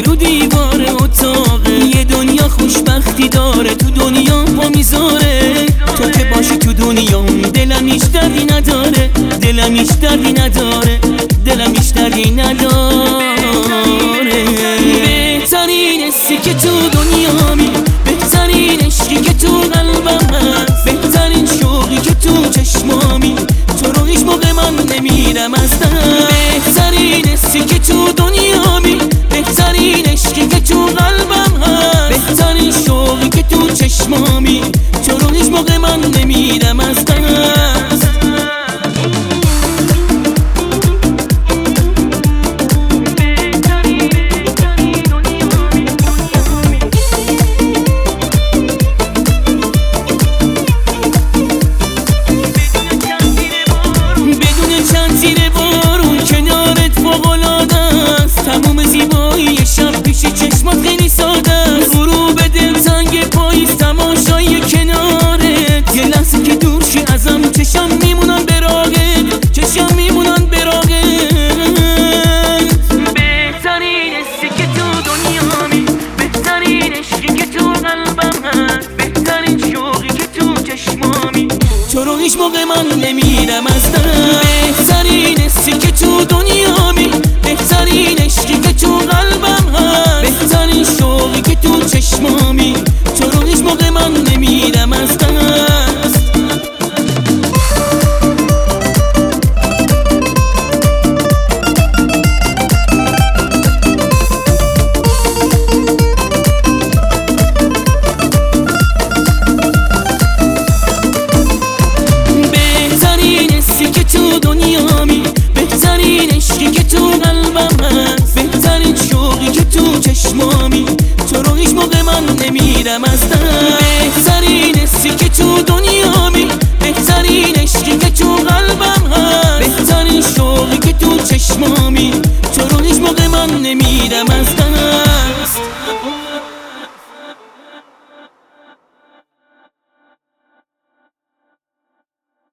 رو دیوار اتاقه، یه دنیا خوشبختی داره، تو دنیا پا میذاره. تو که باشی تو دنیا دلم هیچ دردی نداره، دلم هیچ دردی نداره، دلم هیچ دردی نداره. بهترین حسی که تو دنیامی، بهترین عشقی که تو قلبم هست، بهترین شوقی که تو چشمامی، تو رو هیچ موقع من نمیرم از دست. بهترین حسی که تو دنیامی، بهترین عشقی که تو قلبم هست، بهترین شوقی که تو چشمامی، تو رو هیچ موقع من نمیرم از دست. تموم زیبایی شب پیش چشمات خیلی ساده است، غروب دلتنگ پاییز تماشای کنارت، یه لحظه که دور شی ازم چشم میمونن براغت، چشم میمونن براغت. بهترین حسی که تو دنیامی، بهترین عشقی که تو قلبم هست، بهترین شوقی که تو چشمامی، تو رو هیچ موقع من نمیرم از دست.